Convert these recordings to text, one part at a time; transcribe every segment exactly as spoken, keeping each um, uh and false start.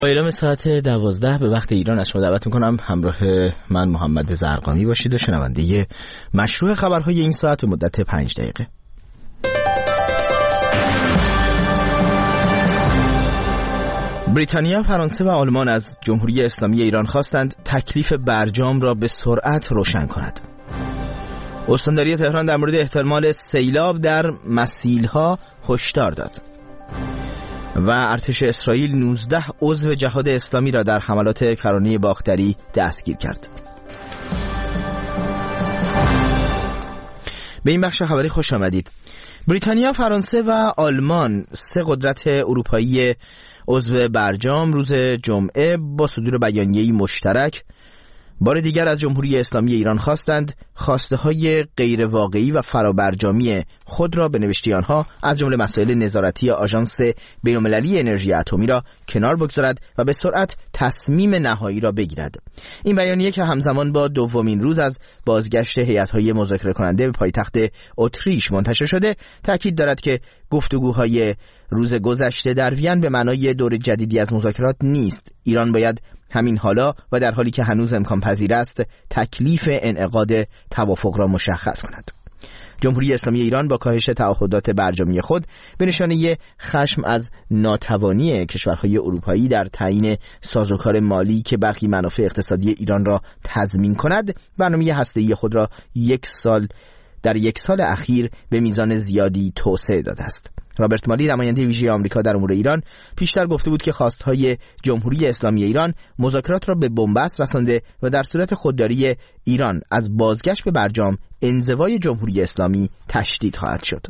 با اعلام ساعت دوازده به وقت ایران از شما دعوت میکنم همراه من محمد زرقامی باشید و شنونده مشروع خبرهای این ساعت به مدت پنج دقیقه. بریتانیا، فرانسه و آلمان از جمهوری اسلامی ایران خواستند تکلیف برجام را به سرعت روشن کند. استانداری تهران در مورد احتمال سیلاب در مسیلها هشدار داد. و ارتش اسرائیل نوزده عضو جهاد اسلامی را در حملات کرانه باختری دستگیر کرد. به این بخش خبری خوش آمدید. بریتانیا، فرانسه و آلمان، سه قدرت اروپایی عضو برجام، روز جمعه با صدور بیانیه‌ای مشترک بار دیگر از جمهوری اسلامی ایران خواستند خواسته‌های غیر واقعی و فرابرجامی خود را به نوشته آنها از جمله مسائل نظارتی آژانس بین‌المللی انرژی اتمی را کنار بگذارد و به سرعت تصمیم نهایی را بگیرد. این بیانیه که همزمان با دومین روز از بازگشت هیئت‌های مذاکره کننده به پایتخت اتریش منتشر شده، تاکید دارد که گفتگوهای روز گذشته در وین به معنای دور جدیدی از مذاکرات نیست. ایران باید همین حالا و در حالی که هنوز امکان پذیر است تکلیف انعقاد توافق را مشخص کند. جمهوری اسلامی ایران با کاهش تعهدات برجامی خود به نشانه خشم از ناتوانی کشورهای اروپایی در تعیین سازوکار مالی که برخی منافع اقتصادی ایران را تضمین کند، برنامه هسته‌ای خود را یک سال در یک سال اخیر به میزان زیادی توسعه داده است. رابرت مالی، نماینده ویژه آمریکا در امور ایران، پیشتر گفته بود که خواستهای جمهوری اسلامی ایران مذاکرات را به بنبست رسانده و در صورت خودداری ایران از بازگشت به برجام، انزوای جمهوری اسلامی تشدید خواهد شد.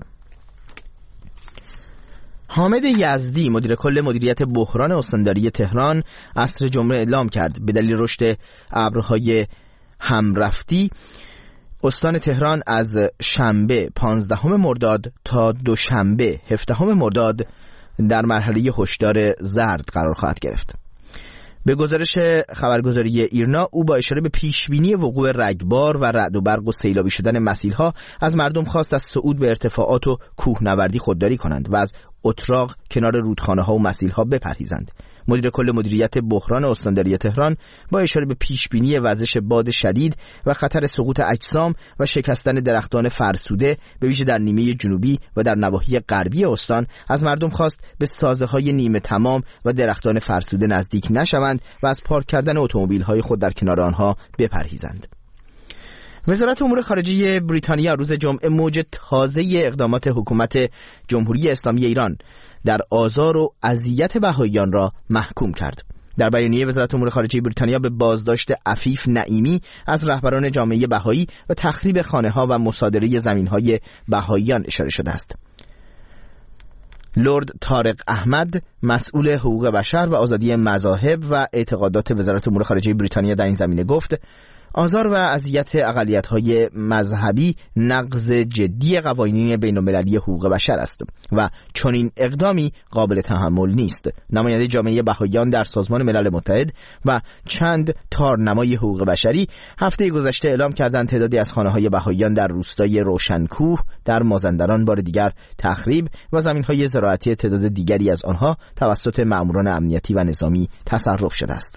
حامد یزدی، مدیر کل مدیریت بحران استانداری تهران، عصر جمعه اعلام کرد به دلیل رشد ابرهای همرفتی استان تهران از شنبه پانزدهم مرداد تا دوشنبه هفدهم مرداد در مرحله هشدار زرد قرار خواهد گرفت. به گزارش خبرگزاری ایرنا، او با اشاره به پیشبینی وقوع رگبار و رعد و برق و سیلابی شدن مسیلها از مردم خواست از صعود به ارتفاعات و کوهنوردی خودداری کنند و از اتراق کنار رودخانه ها و مسیلها بپرهیزند. مدیر کل مدیریت بحران استانداری تهران با اشاره به پیشبینی وزش باد شدید و خطر سقوط اجسام و شکستن درختان فرسوده به ویژه در نیمه جنوبی و در نواحی غربی استان از مردم خواست به سازه‌های نیمه تمام و درختان فرسوده نزدیک نشوند و از پارک کردن اتومبیل‌های خود در کنار آنها بپرهیزند. وزارت امور خارجه بریتانیا روز جمعه موج تازه اقدامات حکومت جمهوری اسلامی ایران در آزار و اذیت بهائیان را محکوم کرد. در بیانیه وزارت امور خارجه بریتانیا به بازداشت عفیف نعیمی از رهبران جامعه بهایی و تخریب خانه‌ها و مصادره زمین‌های بهائیان اشاره شده است. لرد طارق احمد، مسئول حقوق بشر و آزادی مذاهب و اعتقادات وزارت امور خارجه بریتانیا در این زمینه گفت: آزار و اذیت اقلیت‌های مذهبی نقض جدی قوانین بین‌المللی حقوق بشر است و چنین اقدامی قابل تحمل نیست. نماینده جامعه بهائیان در سازمان ملل متحد و چند تارنمای حقوق بشری هفته گذشته اعلام کردند تعدادی از خانه‌های بهائیان در روستای روشنکوه در مازندران بار دیگر تخریب و زمین‌های زراعتی تعداد دیگری از آنها توسط مأموران امنیتی و نظامی تصرف شده است.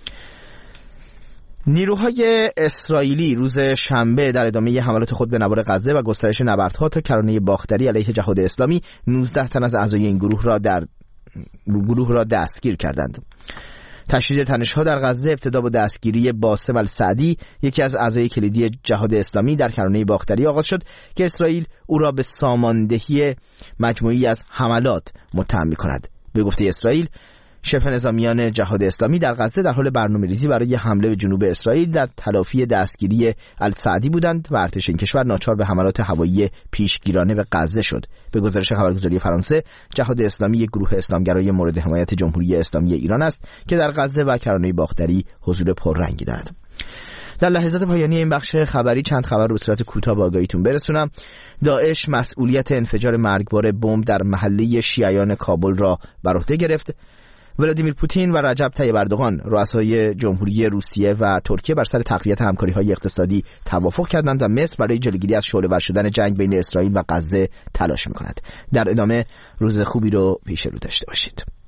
نیروهای اسرائیلی روز شنبه در ادامه حملات خود به نوار غزه و گسترش نبردها تا کرانه باختری علیه جهاد اسلامی نوزده تن از اعضای این گروه را در گروه را دستگیر کردند. تشدید تنش‌ها در غزه ابتدا با دستگیری باسم السعدی، یکی از اعضای کلیدی جهاد اسلامی در کرانه باختری آغاز شد که اسرائیل او را به ساماندهی مجموعی از حملات متهم می‌کند. به گفته اسرائیل، شبه نظامیان جهاد اسلامی در غزه در حال برنامه‌ریزی برای حمله به جنوب اسرائیل در تلافی دستگیری السعدی بودند و ارتش این کشور ناچار به حملات هوایی پیشگیرانه به غزه شد. به گزارش خبرگزاری فرانسه، جهاد اسلامی یک گروه اسلامگرای مورد حمایت جمهوری اسلامی ایران است که در غزه و کرانه باختری حضور پررنگی دارد. در لحظات پایانی این بخش خبری چند خبر رو به صورت کوتاه به آگاهیتون برسونم. داعش مسئولیت انفجار مرگبار بمب در محله شیعیان کابل را بر عهده گرفت. ولادیمیر پوتین و رجب طیب اردوغان، رؤسای جمهوری روسیه و ترکیه، بر سر تقویت همکاری‌های اقتصادی توافق کردند و مصر برای جلوگیری از شعله‌ور شدن جنگ بین اسرائیل و غزه تلاش می‌کند. در ادامه روز خوبی رو پیش رو داشته باشید.